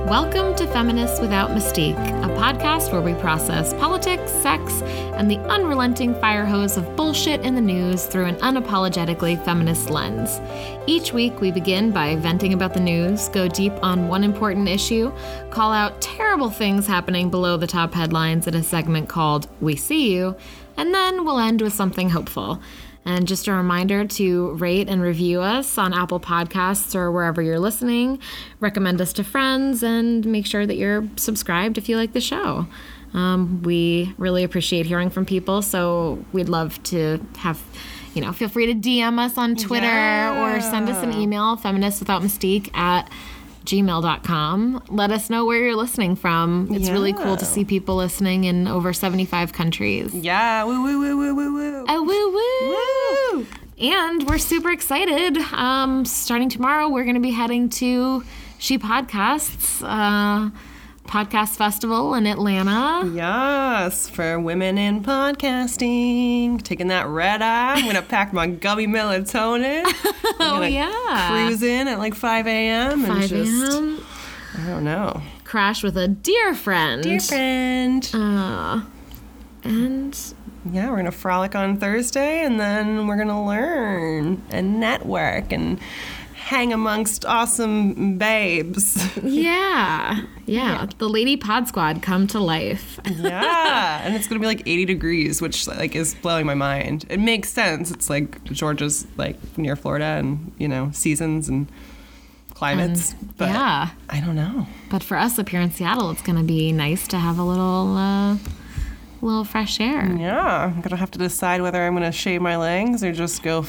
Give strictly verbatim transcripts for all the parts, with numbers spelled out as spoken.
Welcome to Feminists Without Mystique, a podcast where we process politics, sex, and the unrelenting fire hose of bullshit in the news through an unapologetically feminist lens. Each week, we begin by venting about the news, go deep on one important issue, call out terrible things happening below the top headlines in a segment called We See You, and then we'll end with something hopeful. And just a reminder to rate and review us on Apple Podcasts or wherever you're listening. Recommend us to friends and make sure that you're subscribed if you like the show. Um, we really appreciate hearing from people, so we'd love to have, you know, feel free to D M us on Twitter yeah. or send us an email, feministwithoutmystique at gmail dot com. Let us know where you're listening from. It's yeah. really cool to see people listening in over seventy-five countries. Yeah, woo, woo, woo, woo, woo, woo. Oh, woo, woo. Woo. And we're super excited. Um, starting tomorrow, we're going to be heading to She Podcasts, uh, podcast festival in Atlanta. Yes, for women in podcasting. Taking that red eye. I'm going to pack my gummy melatonin. Oh, yeah. Cruise in at like five a.m. and five a.m. just, I don't know. Crash with a dear friend. Dear friend. Uh, and... Yeah, we're going to frolic on Thursday, and then we're going to learn and network and hang amongst awesome babes. Yeah. Yeah. Yeah. The Lady Pod Squad come to life. Yeah. And it's going to be like eighty degrees, which like is blowing my mind. It makes sense. It's like Georgia's like near Florida and, you know, seasons and climates. And, but yeah. I don't know. But for us up here in Seattle, it's going to be nice to have a little... Uh, A little fresh air. Yeah, I'm going to have to decide whether I'm going to shave my legs or just go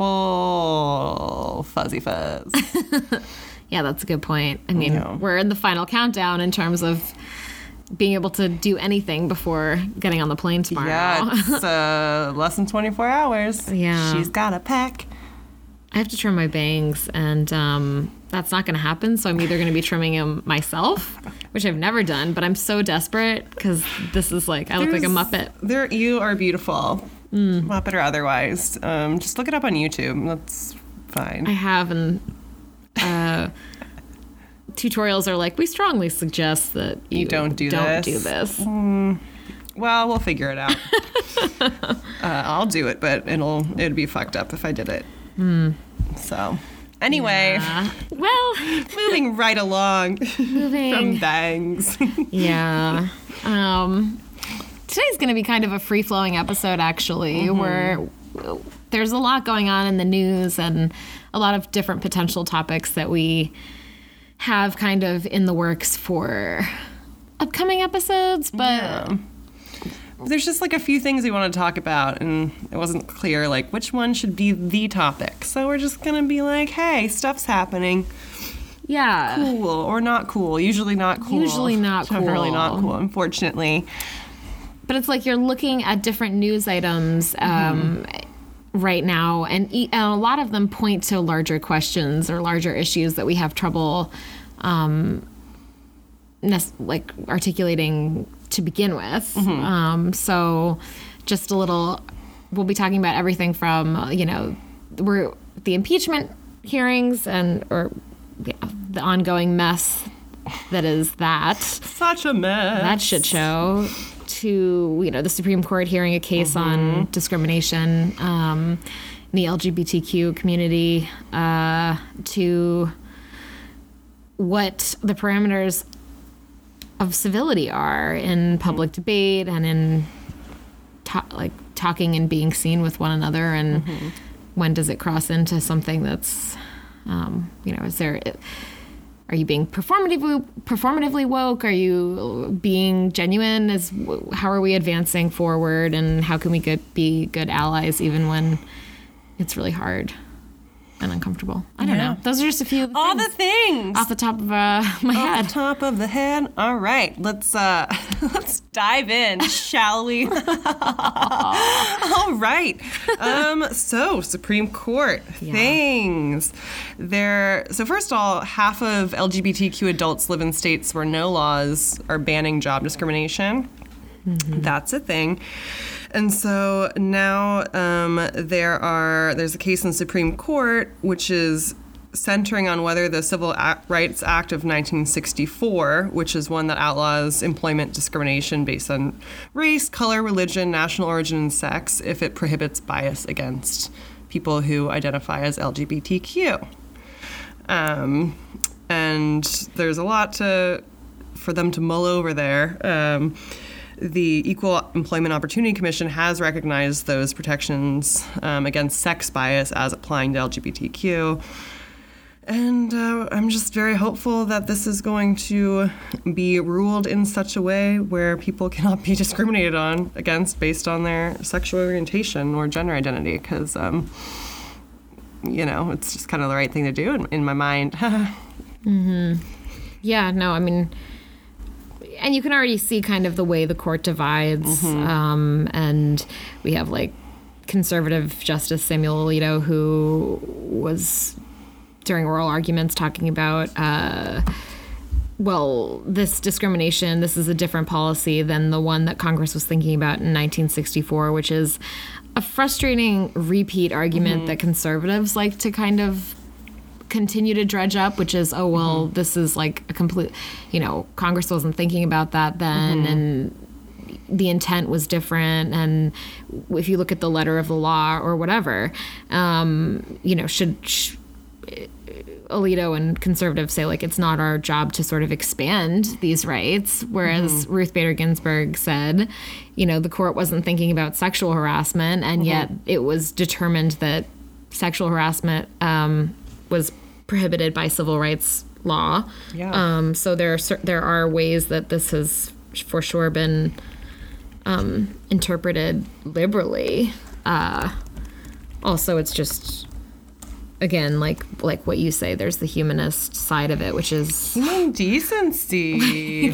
full fuzzy fuzz. Yeah, that's a good point. I mean, yeah. we're in the final countdown in terms of being able to do anything before getting on the plane tomorrow. Yeah, it's uh, less than twenty-four hours. Yeah. She's got a pack. I have to trim my bangs, and um, that's not going to happen, so I'm either going to be trimming them myself, which I've never done, but I'm so desperate because this is like, I There's, look like a Muppet. There, you are beautiful, mm. Muppet or otherwise. Um, just look it up on YouTube. That's fine. I have, and uh, tutorials are like, we strongly suggest that you, you don't do don't this. do this. Mm. Well, we'll figure it out. uh, I'll do it, but it'll it'd be fucked up if I did it. Mm. So, anyway, yeah. Well, moving right along moving from bangs. Yeah. Um, today's going to be kind of a free-flowing episode, actually, mm-hmm. where there's a lot going on in the news and a lot of different potential topics that we have kind of in the works for upcoming episodes, but... Yeah. There's just like a few things we want to talk about, and it wasn't clear like which one should be the topic. So we're just gonna be like, hey, stuff's happening. Yeah. Cool or not cool. Usually not cool. Usually not cool. Generally not cool, unfortunately. But it's like you're looking at different news items um, mm-hmm. right now, and, e- and a lot of them point to larger questions or larger issues that we have trouble um, ne- like articulating to begin with. Mm-hmm. Um, so just a little, we'll be talking about everything from, uh, you know, we're the impeachment hearings and, or yeah, the ongoing mess that is that. Such a mess. That shit show. To, you know, the Supreme Court hearing a case mm-hmm. on discrimination um, in the L G B T Q community, uh, to what the parameters of civility are in public mm-hmm. debate and in ta- like talking and being seen with one another, and mm-hmm. when does it cross into something that's um, you know, is there are you being performatively performatively woke? Are you being genuine? Is how are we advancing forward, and how can we get, be good allies even when it's really hard and uncomfortable? I don't yeah. know. Those are just a few of the all things the things off the top of uh, my off head. Off the top of the head. All right, let's uh, let's dive in, shall we? All right. Um, so Supreme Court yeah. things. There. So first of all, half of L G B T Q adults live in states where no laws are banning job discrimination. Mm-hmm. That's a thing. And so now um, there are there's a case in the Supreme Court which is centering on whether the Civil Rights Act of nineteen sixty-four, which is one that outlaws employment discrimination based on race, color, religion, national origin, and sex, if it prohibits bias against people who identify as L G B T Q. Um, and there's a lot to for them to mull over there. Um, the Equal Employment Opportunity Commission has recognized those protections um, against sex bias as applying to L G B T Q. And uh, I'm just very hopeful that this is going to be ruled in such a way where people cannot be discriminated on against based on their sexual orientation or gender identity, because, um, you know, it's just kind of the right thing to do in, in my mind. mm-hmm. Yeah, no, I mean, and you can already see kind of the way the court divides. Mm-hmm. Um, and we have, like, conservative Justice Samuel Alito, who was, during oral arguments, talking about, uh, well, this discrimination, this is a different policy than the one that Congress was thinking about in nineteen sixty-four, which is a frustrating repeat argument mm-hmm. that conservatives like to kind of continue to dredge up, which is, oh, well, mm-hmm. this is like a complete, you know, Congress wasn't thinking about that then, mm-hmm. and the intent was different, and if you look at the letter of the law or whatever, um, you know, should... Sh- Alito and conservatives say, like, it's not our job to sort of expand these rights, whereas mm-hmm. Ruth Bader Ginsburg said, you know, the court wasn't thinking about sexual harassment, and mm-hmm. yet it was determined that sexual harassment um, was prohibited by civil rights law. Yeah. Um, so there are there are ways that this has for sure been um, interpreted liberally. Uh, also, it's just... Again, like like what you say, there's the humanist side of it, which is human decency.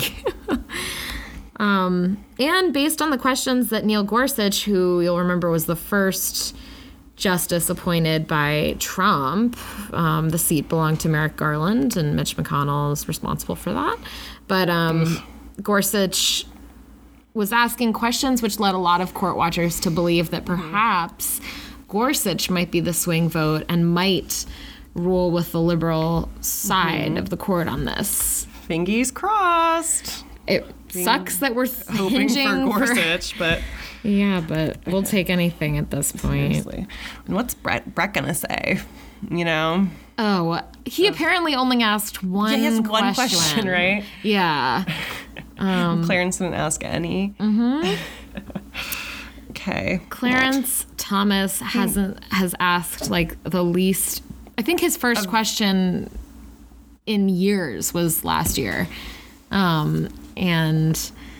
um, and based on the questions that Neil Gorsuch, who you'll remember was the first justice appointed by Trump, um, the seat belonged to Merrick Garland, and Mitch McConnell is responsible for that. But um, Gorsuch was asking questions which led a lot of court watchers to believe that perhaps Gorsuch might be the swing vote and might rule with the liberal side mm-hmm. of the court on this. Fingies crossed. It Being sucks that we're th- hoping hinging for Gorsuch, for, but... Yeah, but we'll take anything at this point. Seriously. And what's Brett, Brett gonna say? You know? Oh, he uh, apparently only asked one question. Yeah, he has one question, right? Yeah. Um, Clarence didn't ask any. Mm-hmm. Okay. Clarence well. Thomas hasn't has asked like the least. I think his first um, question in years was last year, um, and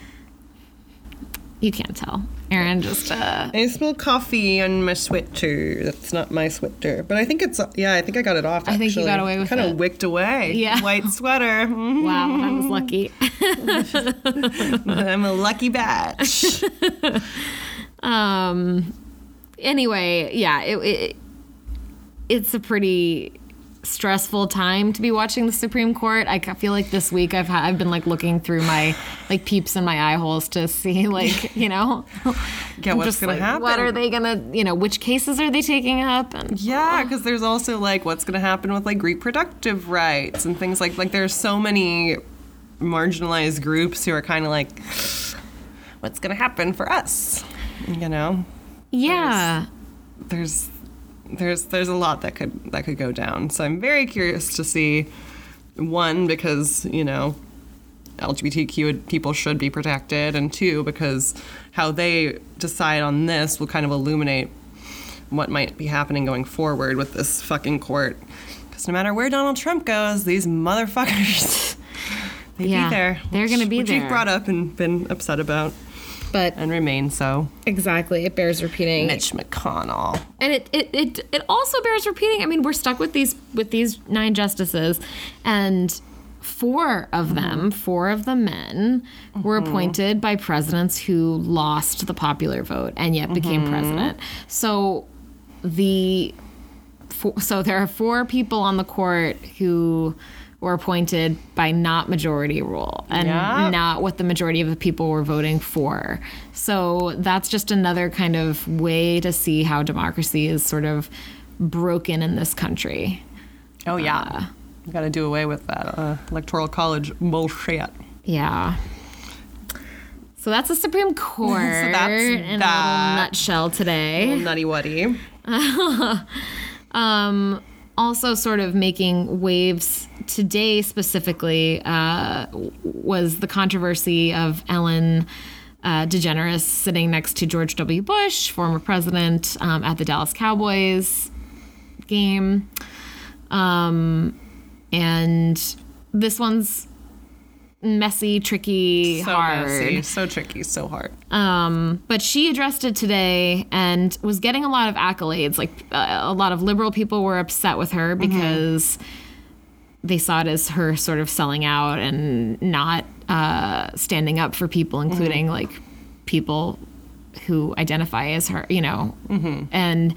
you can't tell. Aaron just. Uh, I smell coffee on my sweater. That's not my sweater, but I think it's. Yeah, I think I got it off. I actually. think you got away with kind it. Kind of wicked away. Yeah. White sweater. Mm-hmm. Wow, that was lucky. I'm a lucky batch. Um. Anyway, yeah, it, it it's a pretty stressful time to be watching the Supreme Court. I feel like this week I've ha- I've been like looking through my like peeps in my eye holes to see like you know, yeah, what's just, gonna like, happen? What are they gonna you know? Which cases are they taking up? And yeah, because there's also like what's gonna happen with like reproductive rights and things like like there's so many marginalized groups who are kind of like, what's gonna happen for us? You know, yeah. There's, there's, there's, there's a lot that could that could go down. So I'm very curious to see, one, because you know, L G B T Q people should be protected, and two, because how they decide on this will kind of illuminate what might be happening going forward with this fucking court. Because no matter where Donald Trump goes, these motherfuckers, they yeah, be there. They're going to be which there. Which you've brought up and been upset about. But and remain so. Exactly. It bears repeating. Mitch McConnell. And it, it, it, it also bears repeating. I mean, we're stuck with these with these nine justices, and four of them, mm-hmm. four of the men, mm-hmm. were appointed by presidents who lost the popular vote and yet became mm-hmm. president. So the so there are four people on the court who were appointed by not majority rule and yep. not what the majority of the people were voting for. So that's just another kind of way to see how democracy is sort of broken in this country. Oh, yeah. Uh, you got to do away with that uh, electoral college bullshit. Yeah. So that's the Supreme Court so that's in that. a little nutshell today. Little nutty wuddy. um, also sort of making waves today specifically uh, was the controversy of Ellen uh, DeGeneres sitting next to George W. Bush, former president, um, at the Dallas Cowboys game. Um, and this one's messy, tricky, so hard. Messy, so tricky, so hard. Um, but she addressed it today and was getting a lot of accolades. Like uh, a lot of liberal people were upset with her because mm-hmm. they saw it as her sort of selling out and not uh, standing up for people, including mm-hmm. like people who identify as her, you know, mm-hmm. and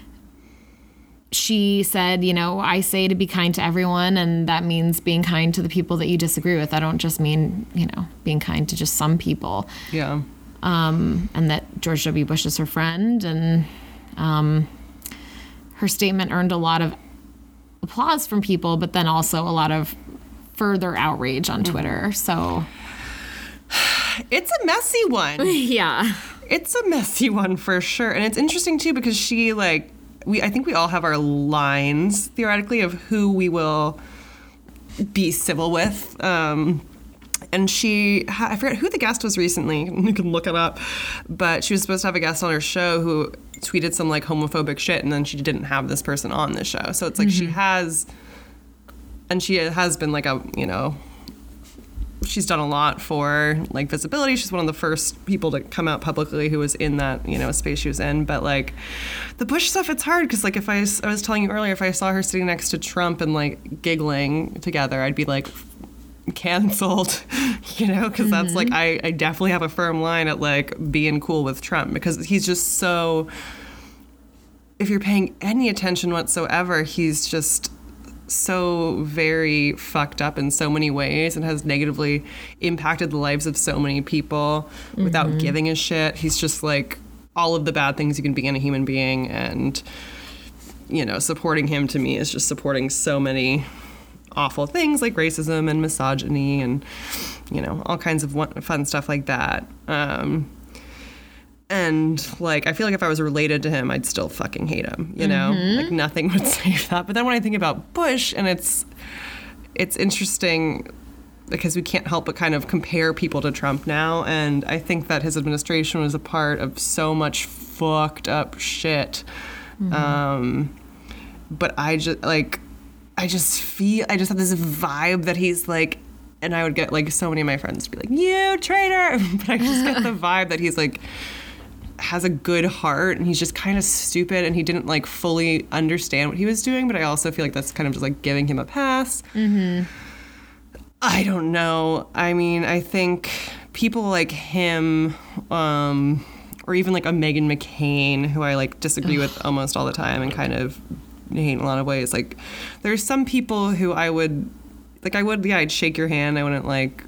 she said, you know, I say to be kind to everyone, and that means being kind to the people that you disagree with. I don't just mean, you know, being kind to just some people. Yeah. Um, and that George W. Bush is her friend. And um, her statement earned a lot of applause from people, but then also a lot of further outrage on Twitter. Mm-hmm. So it's a messy one. Yeah. It's a messy one for sure. And it's interesting, too, because she, like, We, I think we all have our lines, theoretically, of who we will be civil with. Um, and she, I forget who the guest was recently. You can look it up. But she was supposed to have a guest on her show who tweeted some, like, homophobic shit, and then she didn't have this person on the show. So it's like mm-hmm. she has, and she has been, like, a, you know, she's done a lot for, like, visibility. She's one of the first people to come out publicly who was in that, you know, space she was in. But, like, the Bush stuff, it's hard because, like, if I, I was telling you earlier, if I saw her sitting next to Trump and, like, giggling together, I'd be, like, canceled, you know, because mm-hmm. that's, like, I, I definitely have a firm line at, like, being cool with Trump because he's just so, if you're paying any attention whatsoever, he's just so very fucked up in so many ways and has negatively impacted the lives of so many people mm-hmm. without giving a shit. He's just like all of the bad things you can be in a human being, and you know, supporting him to me is just supporting so many awful things like racism and misogyny and, you know, all kinds of fun stuff like that. Um, And, like, I feel like if I was related to him, I'd still fucking hate him, you know? Mm-hmm. Like, nothing would save that. But then when I think about Bush, and it's it's interesting because we can't help but kind of compare people to Trump now. And I think that his administration was a part of so much fucked up shit. Mm-hmm. Um, but I just, like, I just feel, I just have this vibe that he's, like, and I would get, like, so many of my friends to be like, you traitor! But I just get the vibe that he's, like, has a good heart, and he's just kind of stupid, and he didn't, like, fully understand what he was doing, but I also feel like that's kind of just, like, giving him a pass. Mm-hmm. I don't know. I mean, I think people like him, um, or even, like, a Meghan McCain, who I, like, disagree Ugh. with almost all the time and kind of hate in a lot of ways. Like, there's some people who I would, like, I would, yeah, I'd shake your hand. I wouldn't, like,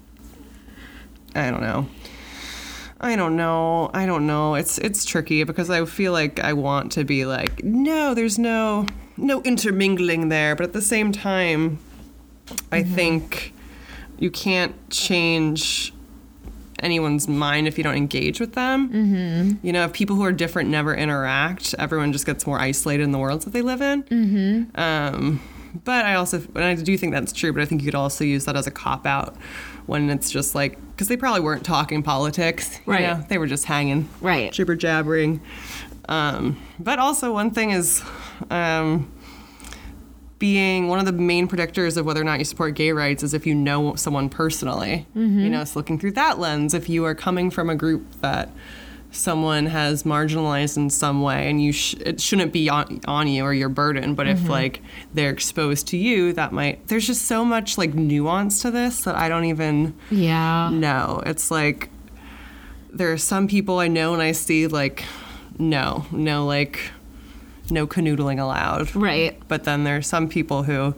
I don't know. I don't know. I don't know. It's it's tricky because I feel like I want to be like, no, there's no no intermingling there. But at the same time, I mm-hmm. think you can't change anyone's mind if you don't engage with them. Mm-hmm. You know, if people who are different never interact, everyone just gets more isolated in the worlds that they live in. Mm-hmm. Um, but I also, and I do think that's true, but I think you could also use that as a cop-out when it's just like, because they probably weren't talking politics. Right. You know? They were just hanging. Right. Jibber-jabbering. Um, but also one thing is um, being one of the main predictors of whether or not you support gay rights is if you know someone personally. Mm-hmm. You know, so looking through that lens, if you are coming from a group that someone has marginalized in some way, and you sh- it shouldn't be on, on you or your burden, but mm-hmm. if like they're exposed to you, that might, there's just so much like nuance to this that I don't even yeah know. It's like there are some people I know and I see like no no like no canoodling allowed, right? But then there are some people who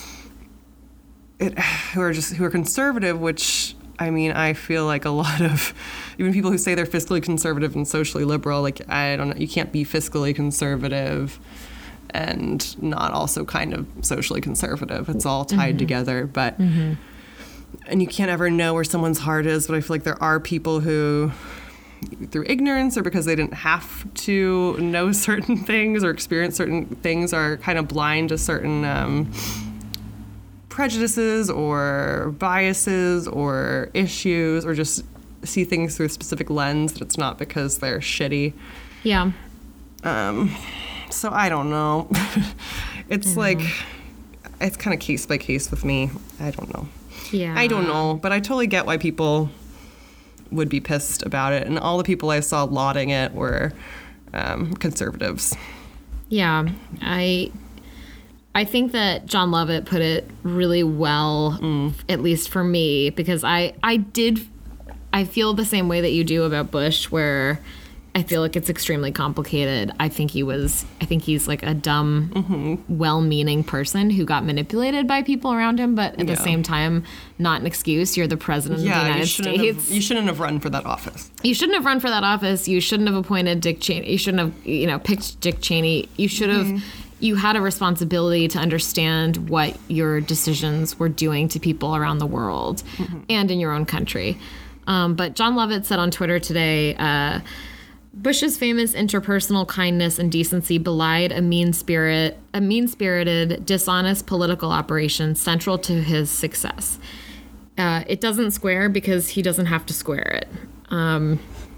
it who are just who are conservative, which I mean, I feel like a lot of, even people who say they're fiscally conservative and socially liberal, like, I don't know, you can't be fiscally conservative and not also kind of socially conservative. It's all tied mm-hmm. together, but mm-hmm. and you can't ever know where someone's heart is, but I feel like there are people who, through ignorance or because they didn't have to know certain things or experience certain things, are kind of blind to certain um, prejudices or biases or issues, or just see things through a specific lens, that it's not because they're shitty. Yeah. Um, so I don't know. It's I like, know. It's kind of case by case with me. I don't know. Yeah. I don't know, but I totally get why people would be pissed about it. And all the people I saw lauding it were um, conservatives. Yeah. I I think that Jon Lovett put it really well, mm. at least for me, because I, I did, I feel the same way that you do about Bush, where I feel like it's extremely complicated. I think he was, I think he's like a dumb, mm-hmm. well-meaning person who got manipulated by people around him, but at yeah. the same time, not an excuse. You're the president yeah, of the United you States. Have, you shouldn't have run for that office. You shouldn't have run for that office. You shouldn't have appointed Dick Cheney. You shouldn't have, you know, picked Dick Cheney. You should have, mm-hmm. you had a responsibility to understand what your decisions were doing to people around the world mm-hmm. and in your own country. Um, but Jon Lovett said on Twitter today, uh, Bush's famous interpersonal kindness and decency belied a mean spirit, a mean-spirited, dishonest political operation central to his success. Uh, it doesn't square because he doesn't have to square it. Um,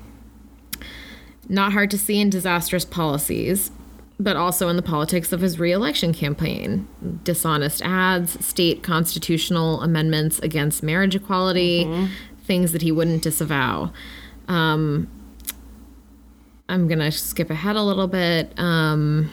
not hard to see in disastrous policies, but also in the politics of his re-election campaign. Dishonest ads, state constitutional amendments against marriage equality, mm-hmm. things that he wouldn't disavow. Um, I'm going to skip ahead a little bit. Um,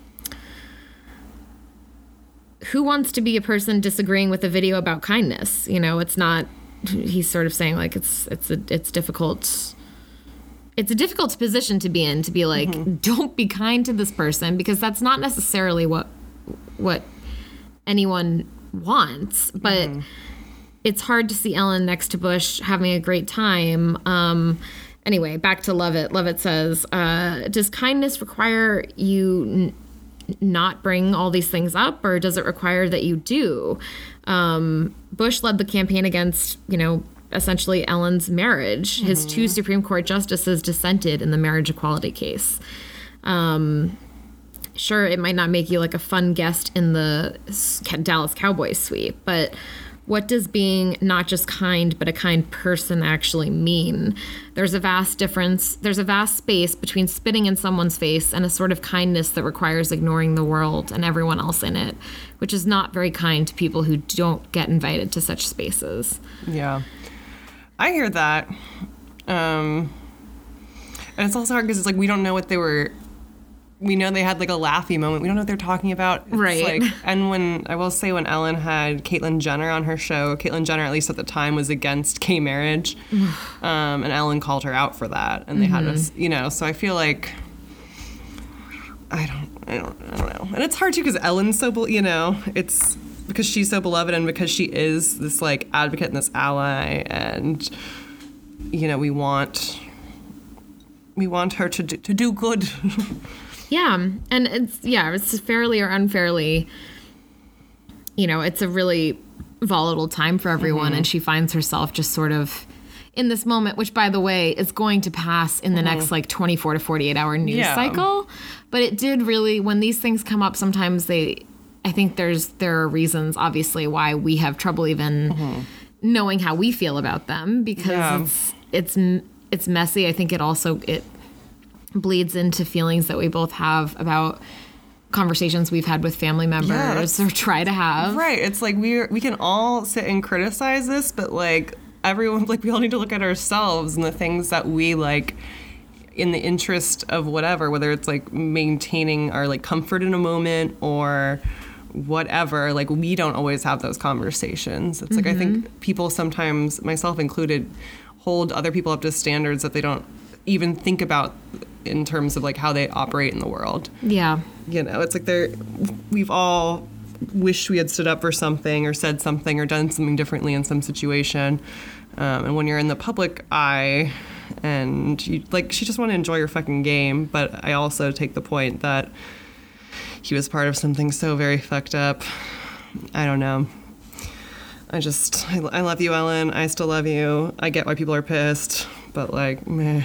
who wants to be a person disagreeing with a video about kindness? You know, it's not, he's sort of saying like it's, it's, a, it's difficult. It's a difficult position to be in, to be like, mm-hmm. don't be kind to this person, because that's not necessarily what, what anyone wants, but mm-hmm. it's hard to see Ellen next to Bush having a great time. Um, Anyway, back to Lovett. Lovett says, uh, does kindness require you n- not bring all these things up, or does it require that you do? Um, Bush led the campaign against, you know, essentially Ellen's marriage. Mm-hmm. His two Supreme Court justices dissented in the marriage equality case. Um, sure, it might not make you like a fun guest in the Dallas Cowboys suite, but what does being not just kind, but a kind person actually mean? There's a vast difference. There's a vast space between spitting in someone's face and a sort of kindness that requires ignoring the world and everyone else in it, which is not very kind to people who don't get invited to such spaces. Yeah. I hear that. Um, and it's also hard because it's like we don't know what they were... We know they had like a laughy moment. We don't know what they're talking about. It's right. Like, and when, I will say, when Ellen had Caitlyn Jenner on her show, Caitlyn Jenner, at least at the time, was against gay marriage. um, and Ellen called her out for that. And they mm-hmm. had us, you know, so I feel like, I don't, I don't, I don't know. And it's hard too because Ellen's so, you know, it's because she's so beloved and because she is this like advocate and this ally. And, you know, we want, we want her to do, to do good. Yeah, and it's, yeah, it's fairly or unfairly, you know, it's a really volatile time for everyone, mm-hmm. and she finds herself just sort of in this moment, which, by the way, is going to pass in the mm-hmm. next, like, twenty-four to forty-eight hour news yeah. cycle. But it did really, when these things come up, sometimes they, I think there's, there are reasons, obviously, why we have trouble even mm-hmm. knowing how we feel about them, because yeah. it's, it's, it's messy. I think it also, it bleeds into feelings that we both have about conversations we've had with family members yeah, or try to have. Right. It's like we we can all sit and criticize this, but like everyone, like we all need to look at ourselves and the things that we like in the interest of whatever, whether it's like maintaining our like comfort in a moment or whatever. Like we don't always have those conversations. It's mm-hmm. like I think people sometimes, myself included, hold other people up to standards that they don't even think about in terms of like how they operate in the world. Yeah. You know, it's like they're, we've all wished we had stood up for something or said something or done something differently in some situation. Um, and when you're in the public eye and you like, she just want to enjoy your fucking game. But I also take the point that he was part of something so very fucked up. I don't know. I just, I, I love you, Ellen. I still love you. I get why people are pissed, but like, meh.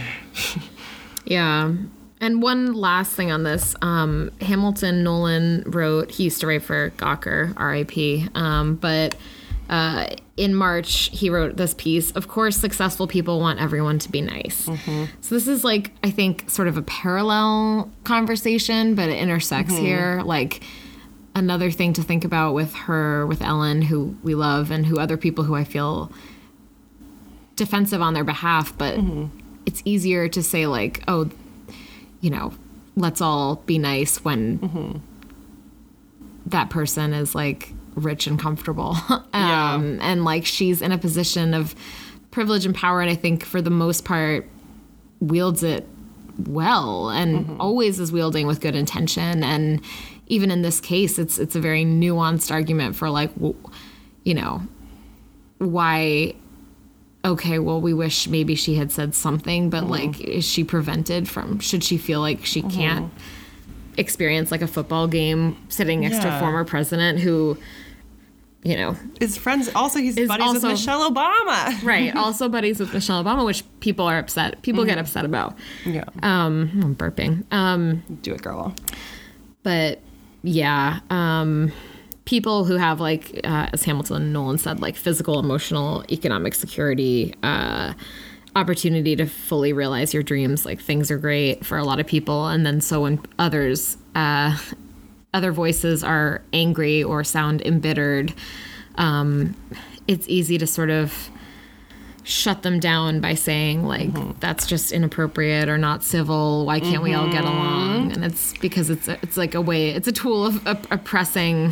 Yeah. And one last thing on this, um, Hamilton Nolan wrote, he used to write for Gawker, R I P, um, but uh, in March, he wrote this piece, of course, successful people want everyone to be nice. Mm-hmm. So this is like, I think, sort of a parallel conversation, but it intersects mm-hmm. here. Like, another thing to think about with her, with Ellen, who we love, and who other people who I feel defensive on their behalf, but mm-hmm. it's easier to say, like, oh, you know, let's all be nice when mm-hmm. that person is, like, rich and comfortable. um, yeah. And, like, she's in a position of privilege and power, and I think for the most part wields it well and mm-hmm. always is wielding with good intention. And even in this case, it's it's a very nuanced argument for, like, w- you know, why, okay, well, we wish maybe she had said something, but, mm-hmm. like, is she prevented from, should she feel like she mm-hmm. can't experience, like, a football game sitting next yeah. to a former president who, you know. His friends, also he's buddies also, with Michelle Obama. Right, also buddies with Michelle Obama, which people are upset, people mm-hmm. get upset about. Yeah. Um, I'm burping. Um, Do it, girl. But, yeah, um, people who have, like, uh, as Hamilton Nolan said, like, physical, emotional, economic security, uh, opportunity to fully realize your dreams, like, things are great for a lot of people. And then so when others, uh, other voices are angry or sound embittered, um, it's easy to sort of shut them down by saying, like, mm-hmm. that's just inappropriate or not civil. Why can't mm-hmm. we all get along? And it's because it's a, it's like a way, it's a tool of op- oppressing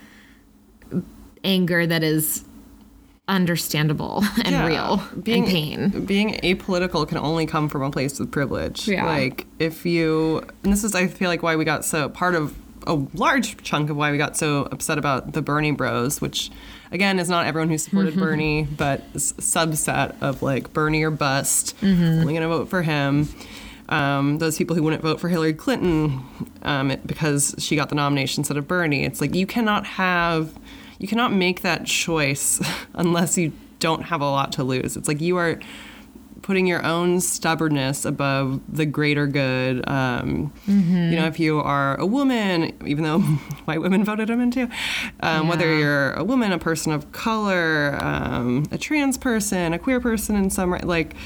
anger that is understandable and yeah. real being, and pain. Being apolitical can only come from a place of privilege. Yeah. Like, if you, and this is, I feel like, why we got so, part of a large chunk of why we got so upset about the Bernie bros, which, again, is not everyone who supported mm-hmm. Bernie, but is a subset of, like, Bernie or bust. Mm-hmm. Only going to vote for him. Um, those people who wouldn't vote for Hillary Clinton um, it, because she got the nomination instead of Bernie. It's like, you cannot have, you cannot make that choice unless you don't have a lot to lose. It's like you are putting your own stubbornness above the greater good. Um, mm-hmm. You know, if you are a woman, even though white women voted him in too, um, yeah. whether you're a woman, a person of color, um, a trans person, a queer person in some, like,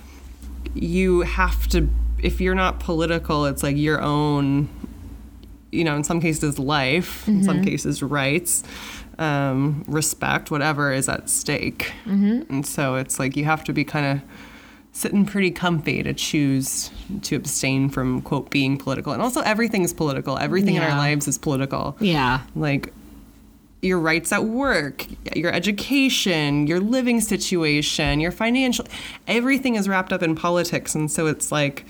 you have to, if you're not political, it's like your own, you know, in some cases life, mm-hmm. in some cases rights, um, respect, whatever is at stake. Mm-hmm. And so it's like you have to be kind of sitting pretty comfy to choose to abstain from, quote, being political. And also everything's political. Everything yeah. in our lives is political. Yeah. Like your rights at work, your education, your living situation, your financial, everything is wrapped up in politics. And so it's like,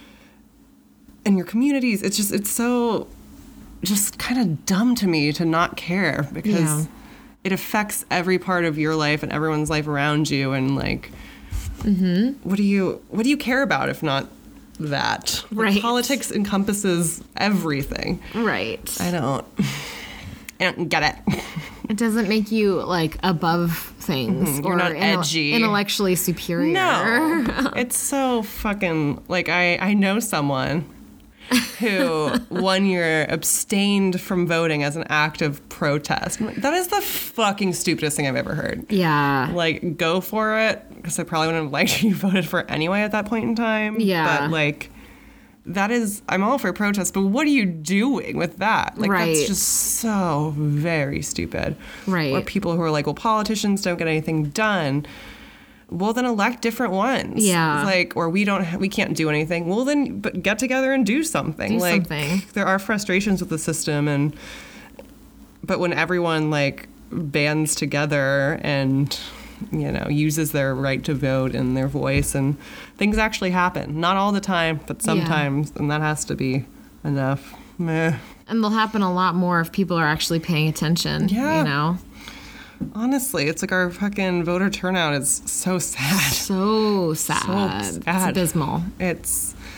in your communities, it's just, it's so just kind of dumb to me to not care because yeah. it affects every part of your life and everyone's life around you. And like, mm-hmm. what do you, what do you care about if not that? Right. Like, politics encompasses everything. Right. I don't, I don't get it. It doesn't make you like above things mm-hmm. or You're not edgy, intellectually superior. No, it's so fucking like I, I know someone who one year abstained from voting as an act of protest. I'm like, that is the fucking stupidest thing I've ever heard. Yeah. Like, go for it, because I probably wouldn't have liked you voted for it anyway at that point in time. Yeah. But, like, that is, I'm all for protest, but what are you doing with that? Like, right. that's just so very stupid. Right. Or people who are like, well, politicians don't get anything done. Well, then elect different ones. Yeah. Like, or we don't, we can't do anything. Well, then, but get together and do something. Do like, something. There are frustrations with the system, and but when everyone like bands together and, you know, uses their right to vote and their voice, and things actually happen. Not all the time, but sometimes, yeah. and that has to be enough. Meh. And they'll happen a lot more if people are actually paying attention. Yeah. You know. Honestly, it's like our fucking voter turnout is so sad. So sad. So sad. It's abysmal. It's,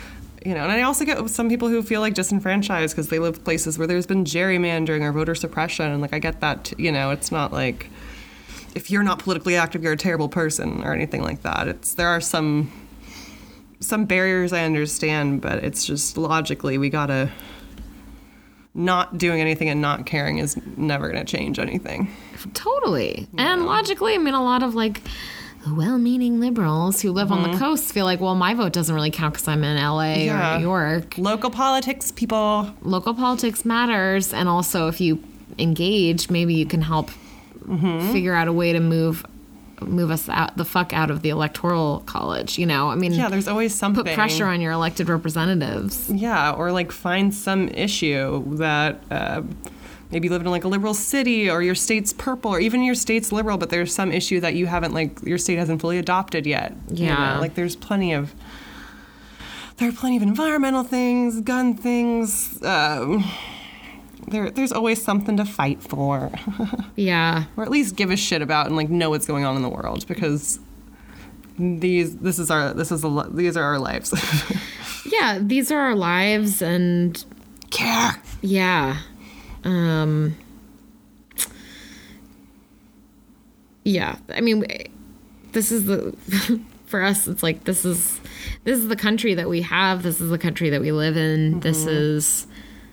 You know, and I also get some people who feel like disenfranchised because they live places where there's been gerrymandering or voter suppression. And, like, I get that, t- you know, it's not like if you're not politically active, you're a terrible person or anything like that. It's there are some some barriers I understand, but it's just logically we gotta not doing anything and not caring is never gonna change anything. Totally. Yeah. And logically, I mean, a lot of like well-meaning liberals who live mm-hmm. on the coast feel like, well, my vote doesn't really count because I'm in L A yeah. or New York. Local politics, people. Local politics matters, and also if you engage, maybe you can help mm-hmm. figure out a way to move move us out the fuck out of the electoral college, you know? I mean, yeah, there's always something. Put pressure on your elected representatives. Yeah, or like find some issue that uh, maybe you live in like a liberal city or your state's purple or even your state's liberal, but there's some issue that you haven't like your state hasn't fully adopted yet. Yeah. You know? Like there's plenty of there are plenty of environmental things, gun things, um, There, there's always something to fight for. Yeah. Or at least give a shit about and like know what's going on in the world because these this is our this is a, these are our lives. Yeah, these are our lives and care. Yeah. Um Yeah, I mean this is the for us it's like this is this is the country that we have, this is the country that we live in. Mm-hmm. This is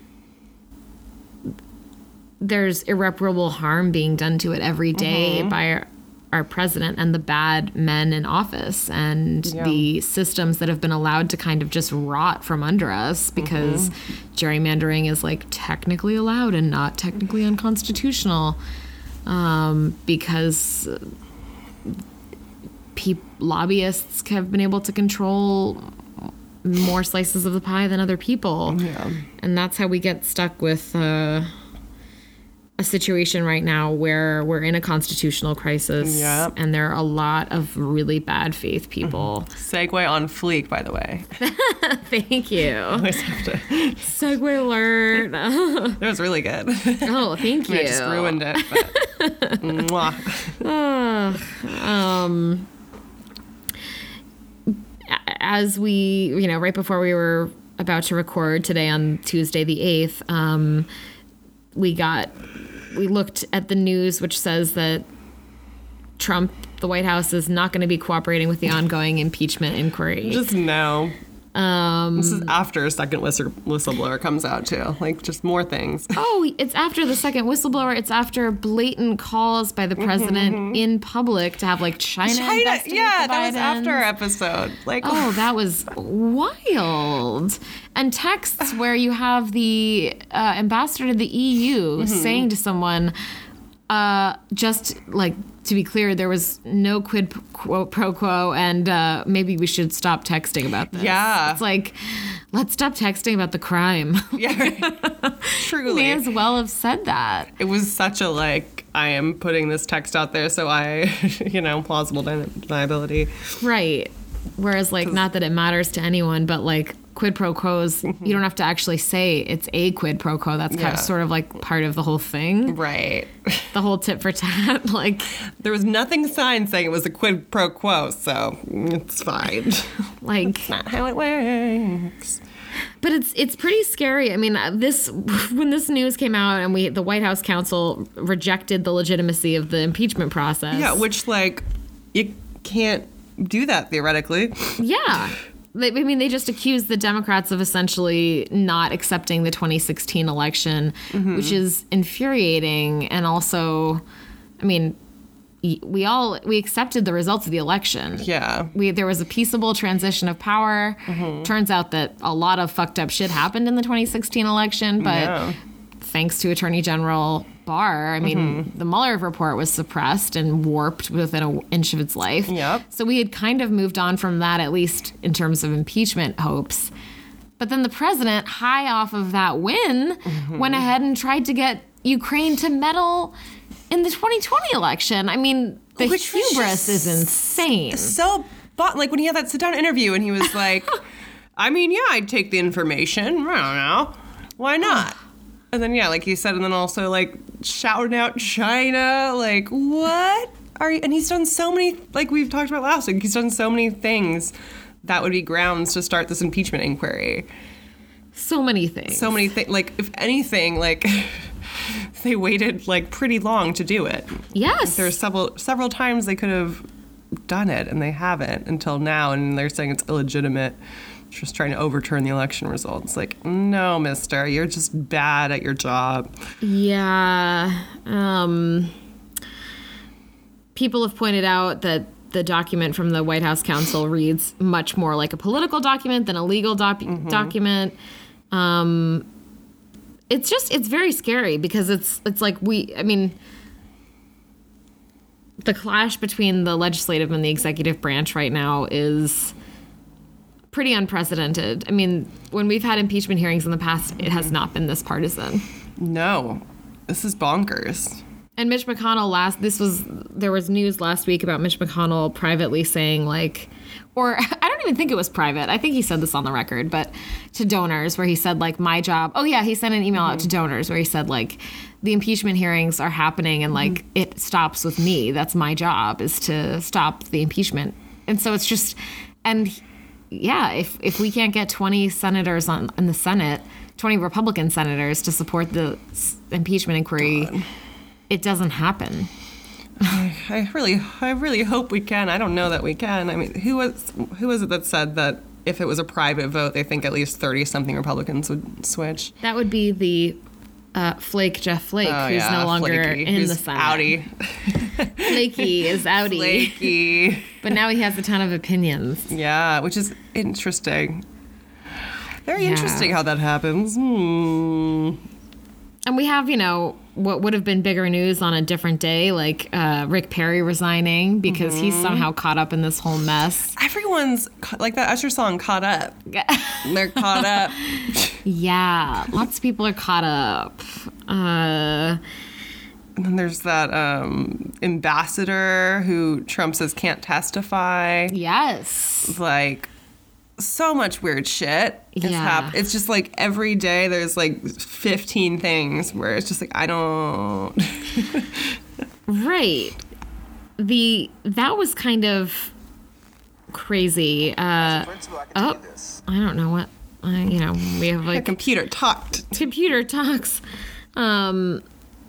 there's irreparable harm being done to it every day mm-hmm. by our, our president and the bad men in office and yeah. the systems that have been allowed to kind of just rot from under us because mm-hmm. gerrymandering is like technically allowed and not technically unconstitutional um, because pe- lobbyists have been able to control more slices of the pie than other people. Yeah. And that's how we get stuck with uh, a situation right now where we're in a constitutional crisis yep. and there are a lot of really bad faith people. Mm-hmm. Segue on fleek, by the way. Thank you. I always have to. Segue alert. That was really good. Oh, thank you. I just ruined it. But, mwah. Uh, um, as we, you know, right before we were about to record today on Tuesday the eighth, um, we got... We looked at the news, which says that Trump, the White House, is not going to be cooperating with the ongoing impeachment inquiry. Just no. Um, this is after a second whistle- whistleblower comes out, too. Like, just more things. Oh, it's after the second whistleblower. It's after blatant calls by the president mm-hmm. in public to have, like, China, China investigate yeah, the that was after our episode. Like, oh, that was wild. And texts where you have the uh, ambassador to the E U mm-hmm. saying to someone, uh, just, like, to be clear, there was no quid pro quo, and uh, maybe we should stop texting about this. Yeah. It's like, let's stop texting about the crime. Yeah, right. Truly. May as well have said that. It was such a, like, I am putting this text out there, so I, you know, plausible deniability. Right. Whereas, like, not that it matters to anyone, but, like, quid pro quos, mm-hmm. you don't have to actually say it's a quid pro quo. That's kind yeah. of sort of like part of the whole thing. Right. The whole tit for tat. Like, there was nothing signed saying it was a quid pro quo, so it's fine. Like, that's not how it works. But it's it's pretty scary. I mean, this when this news came out and we the White House counsel rejected the legitimacy of the impeachment process. Yeah, which, like, you can't do that theoretically. Yeah. I mean, they just accused the Democrats of essentially not accepting the twenty sixteen election, mm-hmm. which is infuriating. And also, I mean, we all, we accepted the results of the election. Yeah. We There was a peaceable transition of power. Mm-hmm. Turns out that a lot of fucked up shit happened in the twenty sixteen election, but yeah. thanks to Attorney General Barr, I mean, mm-hmm. the Mueller report was suppressed and warped within an inch of its life. Yep. So we had kind of moved on from that, at least in terms of impeachment hopes. But then the president, high off of that win, mm-hmm. went ahead and tried to get Ukraine to meddle in the twenty twenty election. I mean, the Which hubris is insane. So, but like when he had that sit-down interview and he was like, I mean, yeah, I'd take the information. I don't know. Why not? And then, yeah, like you said, and then also, like, shouting out China, like, what? Are you? And he's done so many, like we've talked about last week, he's done so many things that would be grounds to start this impeachment inquiry. So many things. So many things. Like, if anything, like, they waited, like, pretty long to do it. Yes. There's several several times they could have done it, and they haven't until now, and they're saying it's illegitimate, just trying to overturn the election results. Like, no, mister, you're just bad at your job. Yeah. Um, people have pointed out that the document from the White House counsel reads much more like a political document than a legal doc- mm-hmm. document. Um, it's just, it's very scary because it's, it's like we, I mean, the clash between the legislative and the executive branch right now is pretty unprecedented. I mean, when we've had impeachment hearings in the past, it has not been this partisan. No, this is bonkers. And Mitch McConnell last, this was, there was news last week about Mitch McConnell privately saying like, or I don't even think it was private. I think he said this on the record, but to donors where he said like my job. Oh yeah. He sent an email mm-hmm. out to donors where he said like the impeachment hearings are happening and like mm-hmm. it stops with me. That's my job is to stop the impeachment. And so it's just, and yeah, if, if we can't get twenty senators on in the Senate, twenty Republican senators to support the impeachment inquiry, God. It doesn't happen. I, I really, I really hope we can. I don't know that we can. I mean, who was, who was it that said that if it was a private vote, they think at least thirty something Republicans would switch? That would be the uh, Flake Jeff Flake, oh, who's yeah, no longer Flaky, in who's the Senate. Outie. Flaky is outie. Flaky. But now he has a ton of opinions. Yeah, which is interesting. Very yeah. interesting how that happens. Hmm. And we have, you know, what would have been bigger news on a different day, like uh, Rick Perry resigning because mm-hmm. he's somehow caught up in this whole mess. Everyone's, like that Usher song, Caught Up. They're caught up. Yeah, lots of people are caught up. Uh, and then there's that um, ambassador who Trump says can't testify. Yes. Like, so much weird shit is yeah. happening. It's just like every day there's like fifteen things where it's just like, I don't. Right. The, that was kind of crazy. Uh, oh, I don't know what, uh, you know, we have like. A computer talked. Computer talks. Um,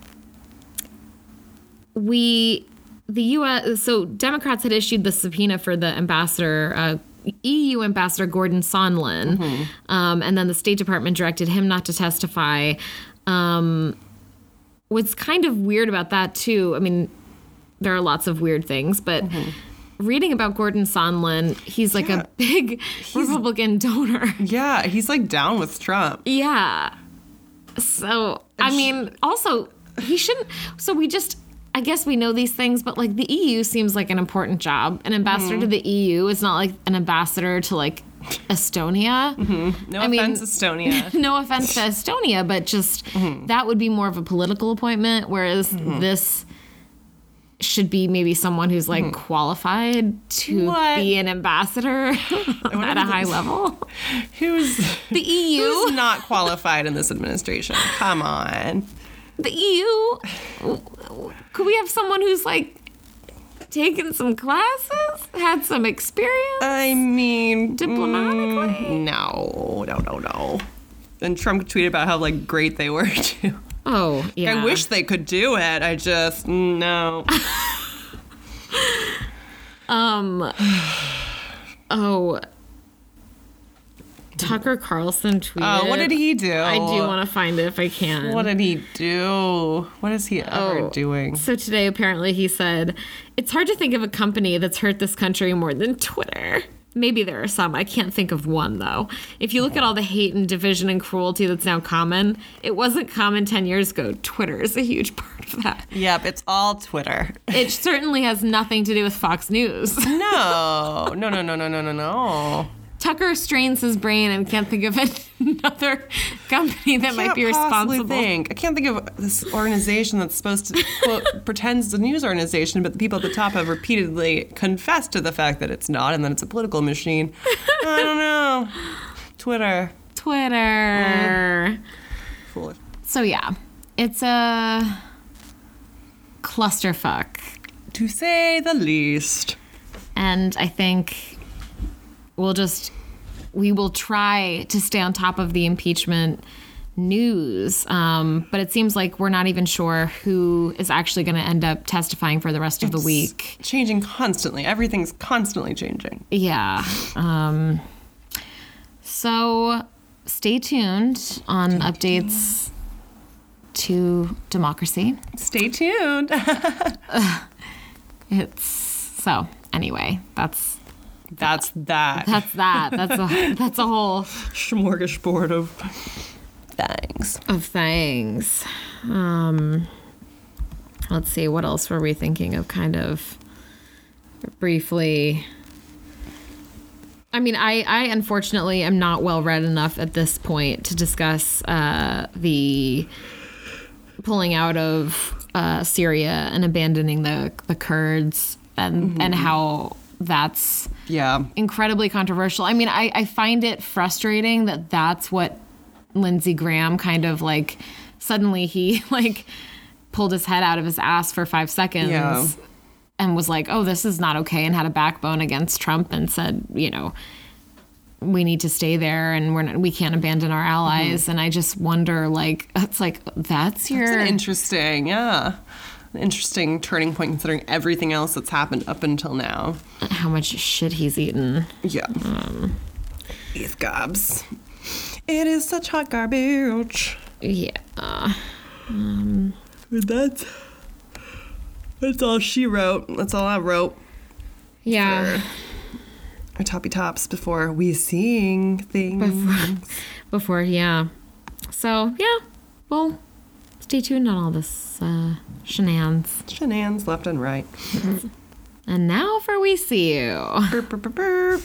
we, the U S, so Democrats had issued the subpoena for the ambassador, uh, E U Ambassador Gordon Sondland, mm-hmm. um, and then the State Department directed him not to testify. Um, what's kind of weird about that, too, I mean, there are lots of weird things, but mm-hmm. reading about Gordon Sondland, he's like yeah. a big he's, Republican donor. Yeah, he's like down with Trump. Yeah. So, I mean, also, he shouldn't, so we just... I guess we know these things, but like the E U seems like an important job. An ambassador mm-hmm. to the E U is not like an ambassador to like Estonia. Mm-hmm. No I offense, mean, Estonia. No offense to Estonia, but just mm-hmm. that would be more of a political appointment, whereas mm-hmm. this should be maybe someone who's like mm-hmm. qualified to what? be an ambassador at a high level. Who's the E U? Who's not qualified in this administration? Come on. The E U? Could we have someone who's like taken some classes, had some experience? I mean, diplomatically? Mm, no, no, no, no. And Trump tweeted about how like great they were too. Oh, yeah. I wish they could do it. I just no. um. Oh. Tucker Carlson tweeted. Oh, what did he do? I do want to find it if I can. What did he do? What is he ever oh, doing? So today, apparently, he said, it's hard to think of a company that's hurt this country more than Twitter. Maybe there are some. I can't think of one, though. If you look at all the hate and division and cruelty that's now common, it wasn't common ten years ago. Twitter is a huge part of that. Yep, it's all Twitter. It certainly has nothing to do with Fox News. No. No, no, no, no, no, no, no. Tucker strains his brain and can't think of another company that might be responsible. Think. I can't think of this organization that's supposed to, quote, pretends it's a news organization, but the people at the top have repeatedly confessed to the fact that it's not and that it's a political machine. I don't know. Twitter. Twitter. Mm. Foolish. So, yeah, it's a clusterfuck. To say the least. And I think... we'll just, we will try to stay on top of the impeachment news. Um, but it seems like we're not even sure who is actually going to end up testifying for the rest of it's the week. Changing constantly. Everything's constantly changing. Yeah. Um, so stay tuned on updates to democracy. Stay tuned. It's so anyway, that's that's that. That's that. That's a that's a whole smorgasbord of things. Of things. Um, let's see, what else were we thinking of kind of briefly? I mean, I, I unfortunately am not well read enough at this point to discuss uh, the pulling out of uh, Syria and abandoning the the Kurds and mm-hmm. and how that's yeah incredibly controversial. I mean, I, I find it frustrating that that's what Lindsey Graham kind of like suddenly he like pulled his head out of his ass for five seconds yeah. and was like, oh, this is not okay, and had a backbone against Trump and said, you know, we need to stay there and we're not, we can't abandon our allies. Mm-hmm. And I just wonder, like, it's like, that's your... That's an interesting, yeah. An interesting turning point considering everything else that's happened up until now. How much shit he's eaten. Yeah. Um, He's gobs. It is such hot garbage. Yeah. Um, that's, that's all she wrote. That's all I wrote. Yeah. Our toppy tops before we seeing things. Before, before, yeah. So, yeah. Well, stay tuned on all this uh, shenanigans. Shenanigans left and right. And now for We See You. Burp, burp, burp, burp.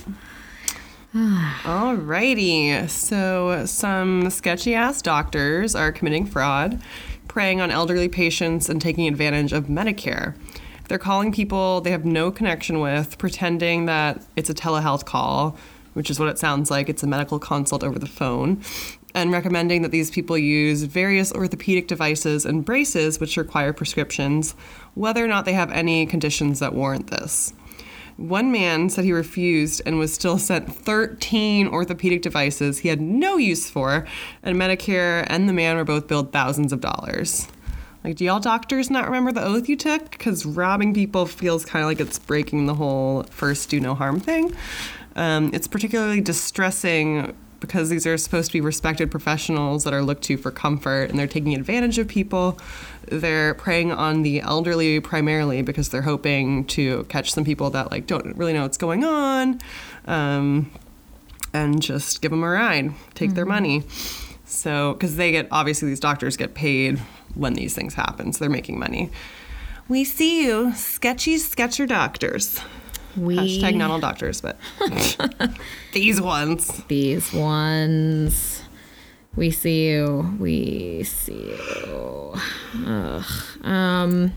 Alrighty, so some sketchy-ass doctors are committing fraud, preying on elderly patients and taking advantage of Medicare. They're calling people they have no connection with, pretending that it's a telehealth call, which is what it sounds like. It's a medical consult over the phone, and recommending that these people use various orthopedic devices and braces which require prescriptions, whether or not they have any conditions that warrant this. One man said he refused and was still sent thirteen orthopedic devices he had no use for, and Medicare and the man were both billed thousands of dollars. Like, do y'all doctors not remember the oath you took? Because robbing people feels kind of like it's breaking the whole first do no harm thing. Um, it's particularly distressing because these are supposed to be respected professionals that are looked to for comfort, and they're taking advantage of people. They're preying on the elderly primarily because they're hoping to catch some people that like don't really know what's going on, um, and just give them a ride, take mm-hmm. their money. So, because they get, obviously these doctors get paid when these things happen, so they're making money. We see you, sketchy sketcher doctors. We... Hashtag not all doctors, but these ones. These ones. We see you. We see you. Ugh. Um,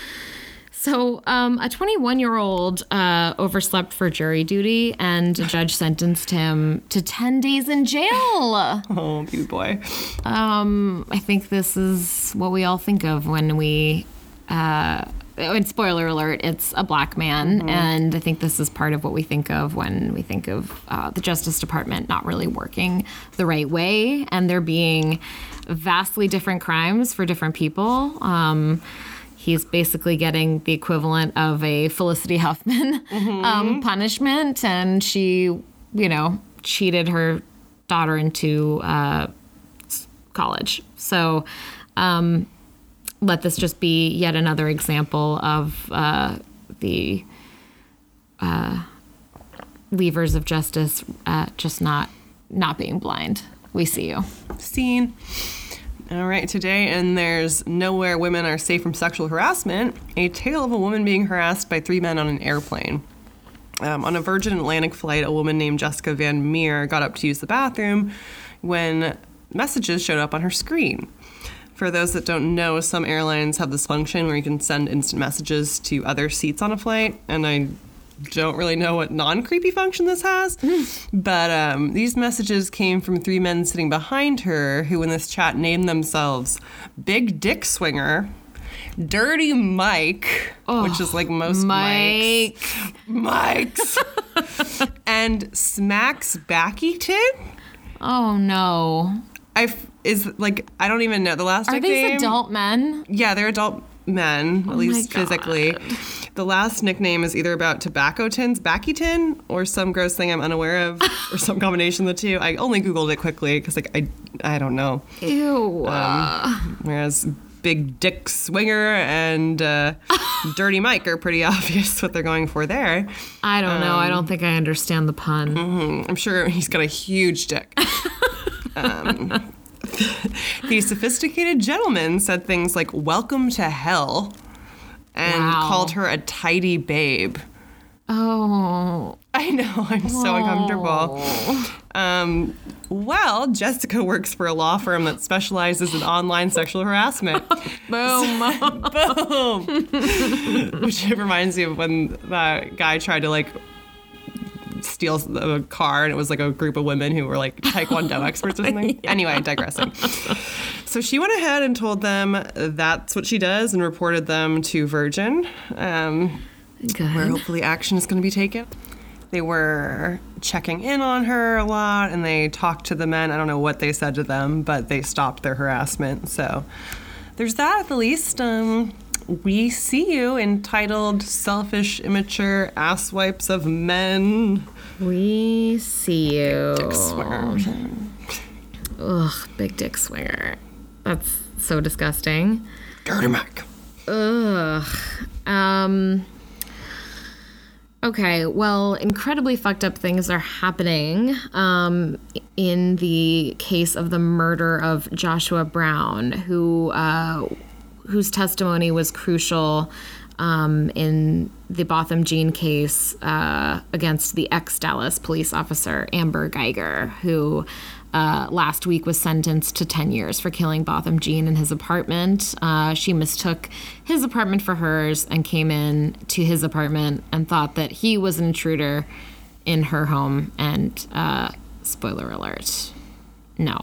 so um, a twenty-one-year-old uh, overslept for jury duty, and a judge sentenced him to ten days in jail. Oh, you boy. Um, I think this is what we all think of when we... Uh, and spoiler alert, it's a black man, mm-hmm. and I think this is part of what we think of when we think of uh, the Justice Department not really working the right way, and there being vastly different crimes for different people. Um, he's basically getting the equivalent of a Felicity Huffman mm-hmm. um, punishment, and she, you know, cheated her daughter into uh, college. So, um, let this just be yet another example of uh, the uh, levers of justice uh, just not not being blind. We see you. Seen. All right, today, and there's Nowhere Women Are Safe from Sexual Harassment, a tale of a woman being harassed by three men on an airplane. Um, on a Virgin Atlantic flight, a woman named Jessica Van Meer got up to use the bathroom when messages showed up on her screen. For those that don't know, some airlines have this function where you can send instant messages to other seats on a flight, and I don't really know what non-creepy function this has, but um, these messages came from three men sitting behind her who in this chat named themselves Big Dick Swinger Dirty Mike, oh, which is like most Mike. Mikes. Mikes. And Smacks Backyton. Oh, no. I f- is like, I don't even know. The last Are nickname. these adult men? Yeah, they're adult men, at oh least physically. The last nickname is either about tobacco tins, backy tin, or some gross thing I'm unaware of, or some combination of the two. I only Googled it quickly because, like, I, I don't know. Ew. Um, whereas Big Dick Swinger and uh, Dirty Mike are pretty obvious what they're going for there. I don't know. Um, I don't think I understand the pun. Mm-hmm. I'm sure he's got a huge dick. um, the sophisticated gentleman said things like, welcome to hell, and wow. called her a tidy babe. Oh. I know, I'm so oh. uncomfortable. Um, well, Jessica works for a law firm that specializes in online sexual harassment. Boom. Boom. Which reminds me of when that guy tried to, like, steal a car, and it was like a group of women who were like Taekwondo experts or something. Yeah. Anyway, digressing. So she went ahead and told them that's what she does and reported them to Virgin, um, where hopefully action is going to be taken. They were checking in on her a lot, and they talked to the men. I don't know what they said to them, but they stopped their harassment. So there's that at the least. Um, We See You, entitled Selfish, Immature Asswipes of Men. We See You. Dick Swinger. Ugh, big dick swinger. That's so disgusting. Dirty Mike. Ugh. Um... Okay, well, incredibly fucked up things are happening um, in the case of the murder of Joshua Brown, who uh, whose testimony was crucial um, in the Botham Jean case uh, against the ex-Dallas police officer Amber Geiger, who uh, last week was sentenced to ten years for killing Botham Jean in his apartment. Uh, she mistook his apartment for hers and came in to his apartment and thought that he was an intruder in her home. And uh, spoiler alert, no.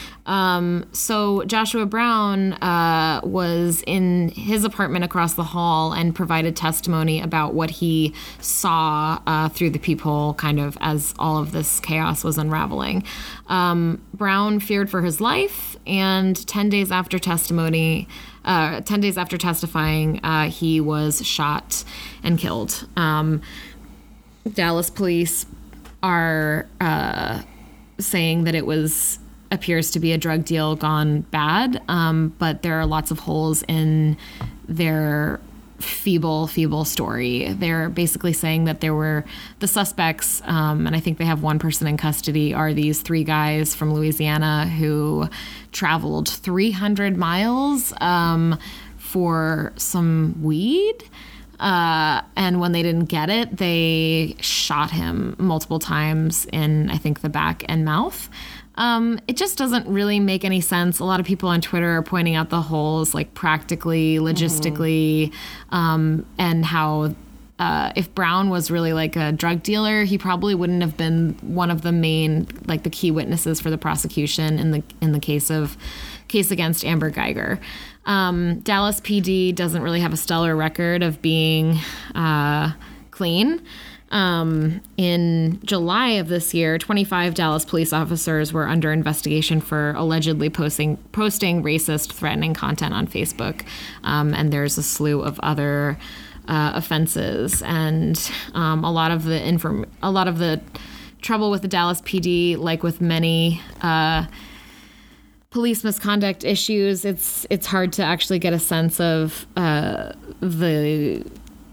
Um, so Joshua Brown uh, was in his apartment across the hall and provided testimony about what he saw uh, through the peephole, kind of as all of this chaos was unraveling. Um, Brown feared for his life, and ten days after testimony, uh, ten days after testifying, uh, he was shot and killed. Um, Dallas police are uh, saying that it was appears to be a drug deal gone bad, um, but there are lots of holes in their feeble, feeble story. They're basically saying that there were the suspects, um, and I think they have one person in custody, are these three guys from Louisiana who traveled three hundred miles um, for some weed. Uh, and when they didn't get it, they shot him multiple times in, I think, the back and mouth. Um, it just doesn't really make any sense. A lot of people on Twitter are pointing out the holes, like practically, logistically, mm-hmm. um, and how uh, if Brown was really like a drug dealer, he probably wouldn't have been one of the main, like the key witnesses for the prosecution in the in the case of case against Amber Geiger. Um, Dallas P D doesn't really have a stellar record of being uh, clean. Um, in July of this year, twenty-five Dallas police officers were under investigation for allegedly posting posting racist, threatening content on Facebook. Um, and there's a slew of other uh, offenses. And um, a lot of the inform- a lot of the trouble with the Dallas P D, like with many uh, police misconduct issues, it's it's hard to actually get a sense of uh, the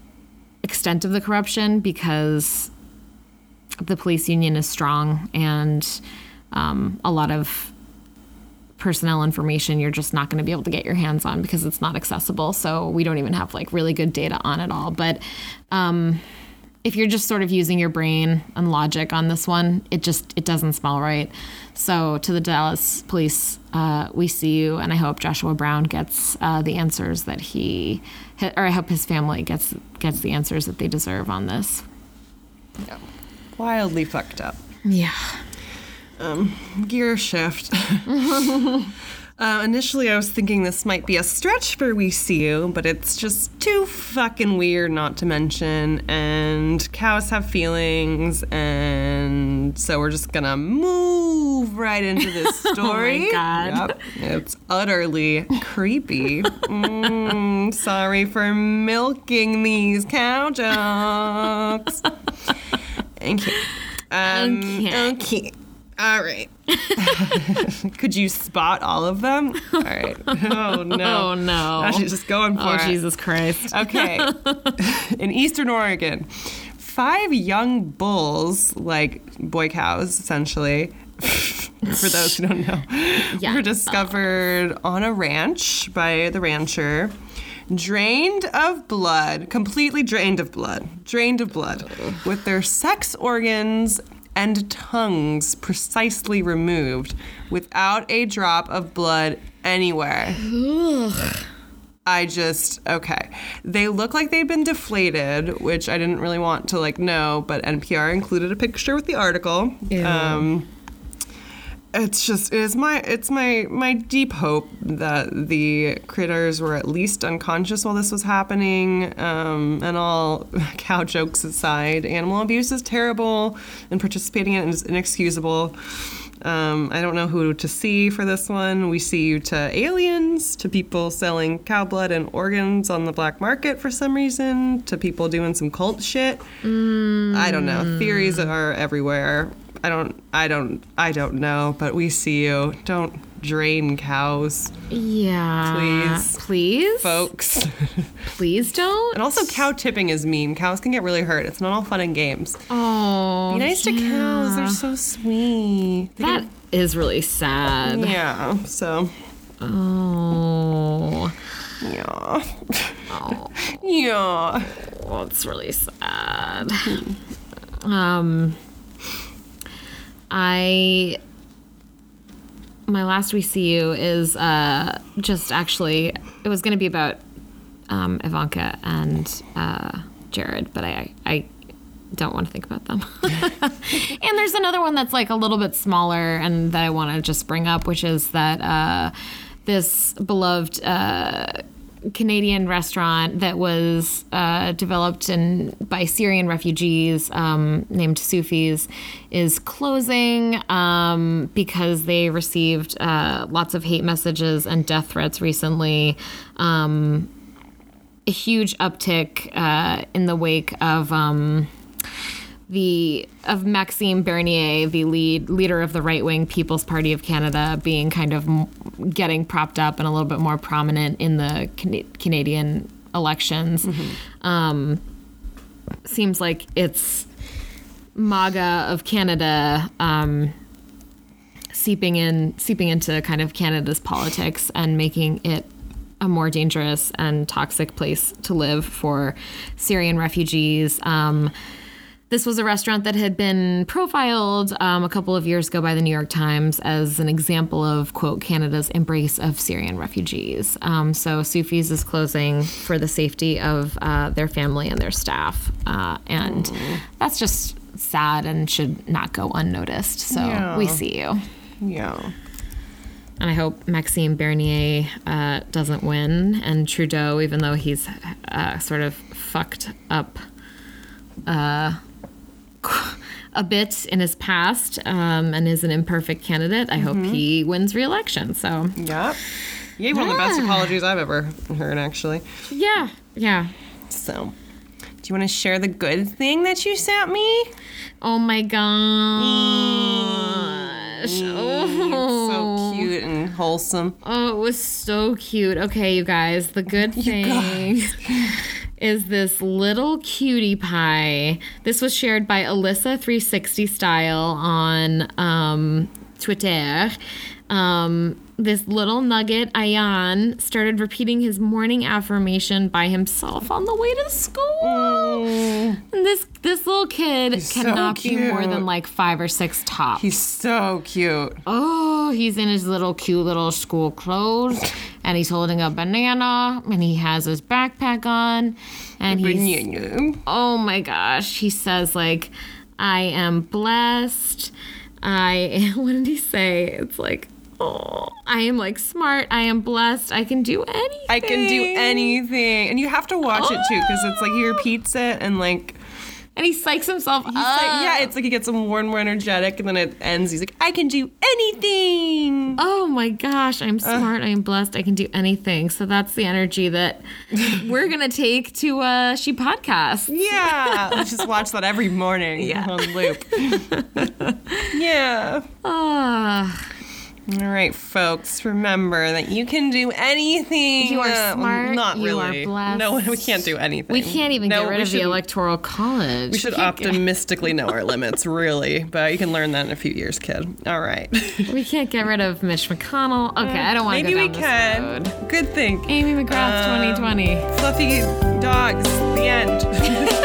extent of the corruption because the police union is strong, and um, a lot of personnel information you're just not going to be able to get your hands on because it's not accessible. So we don't even have like really good data on it all. But um, if you're just sort of using your brain and logic on this one, it just it doesn't smell right. So to the Dallas police, uh, we see you, and I hope Joshua Brown gets uh, the answers that he, or I hope his family gets gets the answers that they deserve on this. Yeah, wildly fucked up. Yeah. Um, gear shift. Uh, initially, I was thinking this might be a stretch for We See You, but it's just too fucking weird not to mention. And cows have feelings, and so we're just gonna move right into this story. Oh my God. Yep. It's utterly creepy. Mm, sorry for milking these cow jokes. Okay. Um, Okay. okay. All right. Could you spot all of them? All right. Oh, no. Oh, no. I should just going for Oh, it. Jesus Christ. Okay. In Eastern Oregon, five young bulls, like boy cows, essentially, for those who don't know, Yeah. were discovered on a ranch by the rancher, drained of blood, completely drained of blood, drained of blood, with their sex organs and tongues precisely removed, without a drop of blood anywhere. Ugh. I just, okay. They look like they've been deflated, which I didn't really want to, like, know, but N P R included a picture with the article. Ew. Um, it's just, it is my, it's my, my deep hope that the critters were at least unconscious while this was happening. Um, and all cow jokes aside, animal abuse is terrible, and participating in it is inexcusable. Um, I don't know who to see for this one. We see you to aliens, to people selling cow blood and organs on the black market for some reason, to people doing some cult shit. Mm. I don't know. Theories are everywhere. I don't, I don't, I don't know, but we see you. Don't drain cows. Yeah. Please. Please? Folks. Please don't. And also cow tipping is mean. Cows can get really hurt. It's not all fun and games. Oh. Be nice yeah. to cows. They're so sweet. They That is really sad. can, yeah. So. Oh. Yeah. Oh. Yeah. Well, it's really sad. um, I. My last We See You is uh, just actually, it was going to be about um, Ivanka and uh, Jared, but I, I don't want to think about them. And there's another one that's like a little bit smaller and that I want to just bring up, which is that uh, this beloved uh, Canadian restaurant that was uh, developed in, by Syrian refugees um, named Sufi's is closing um, because they received uh, lots of hate messages and death threats recently. Um, a huge uptick uh, in the wake of um, the of Maxime Bernier, the lead leader of the right-wing People's Party of Canada, being kind of m- getting propped up and a little bit more prominent in the Can- Canadian elections. Mm-hmm. Um, seems like it's MAGA of Canada um, seeping in, seeping into kind of Canada's politics and making it a more dangerous and toxic place to live for Syrian refugees. Um, This was a restaurant that had been profiled um, a couple of years ago by the New York Times as an example of, quote, Canada's embrace of Syrian refugees. Um, so Sufi's is closing for the safety of uh, their family and their staff. Uh, and mm. that's just sad and should not go unnoticed. So yeah. We see you. Yeah. And I hope Maxime Bernier uh, doesn't win. And Trudeau, even though he's uh, sort of fucked up uh a bit in his past um, and is an imperfect candidate, I mm-hmm. hope he wins re-election. So yep. You gave one of the best apologies I've ever heard, actually. Yeah, yeah. So, do you want to share the good thing that you sent me? Oh my gosh. Mm, oh. So cute and wholesome. Oh, it was so cute. Okay, you guys, the good thing is this little cutie pie. This was shared by Alyssa three sixty Style on um, Twitter. Um, this little nugget, Ayan, started repeating his morning affirmation by himself on the way to school. Mm. And this this little kid he's cannot so be more than like five or six tops. He's so cute. Oh, he's in his little cute little school clothes, and he's holding a banana, and he has his backpack on, and he's banana. Oh my gosh, he says like, "I am blessed. I." What did he say? It's like, Oh, I am like smart. I am blessed. I can do anything. I can do anything. And you have to watch oh. it too, because it's like he repeats it and like. And he psychs himself up. Like, yeah, it's like he gets more and more energetic, and then it ends. He's like, I can do anything. Oh my gosh, I'm smart. Uh, I am blessed. I can do anything. So that's the energy that we're going to take to uh, She Podcasts. Yeah. Let's just watch that every morning yeah. on loop. yeah. Ah. Uh. All right, folks, remember that you can do anything. You are smart. Uh, not you really. are blessed. No, we can't do anything. We can't even no, get rid of the Electoral College. We should we optimistically know our limits, really. But you can learn that in a few years, kid. All right. We can't get rid of Mitch McConnell. Okay, I don't want to go down this road. Maybe we can. Good thing. Amy McGrath um, twenty twenty. Fluffy dogs. The end.